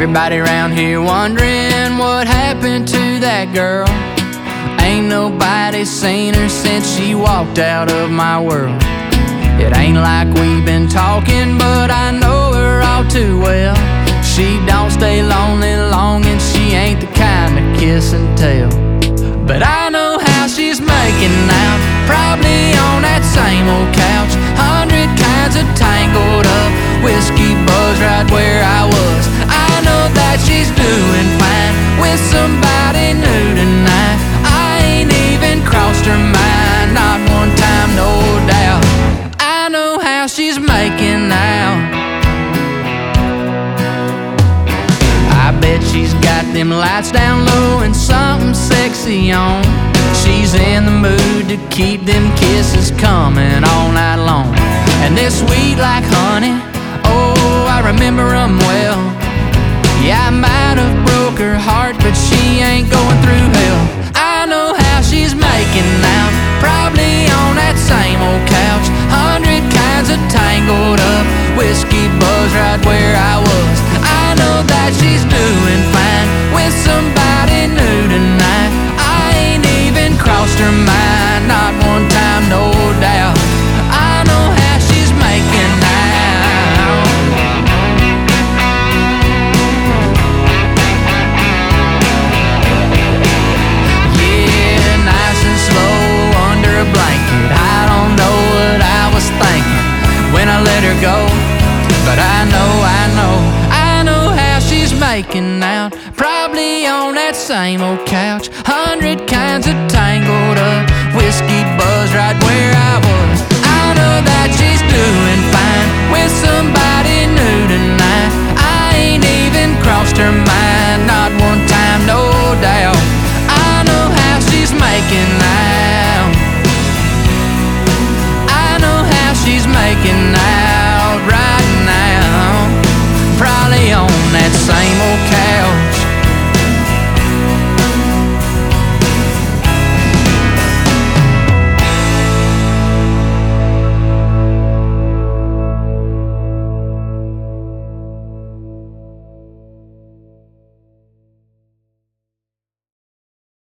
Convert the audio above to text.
Everybody around here wondering what happened to that girl. Ain't nobody seen her since she walked out of my world. It ain't like we've been talking, but I know her all too well. She don't stay lonely long, and she ain't the kind to kiss and tell. But I know how she's making out, probably on that same old couch. 100 kinds of tangled up, whiskey buzz right where I was. I know that she's doing fine with somebody new tonight. I ain't even crossed her mind, not one time, no doubt. I know how she's making out. I bet she's got them lights down low and something sexy on. She's in the mood to keep them kisses coming all night long. And they're sweet like honey, oh, I remember them well. Yeah, I might have broke her heart, but she ain't going through hell. I know how she's making out, probably on that same old couch. 100 kinds of tangled up, whiskey buzz right where I was. I know that she's doing fine with somebody new tonight. I ain't even crossed her mind, not one time, no doubt. I know how she's making out. Yeah, nice and slow under a blanket. I don't know what I was thinking when I let her go, but I know how she's making out, probably on that same old couch. 100 kinds of tangled up, whiskey buzz right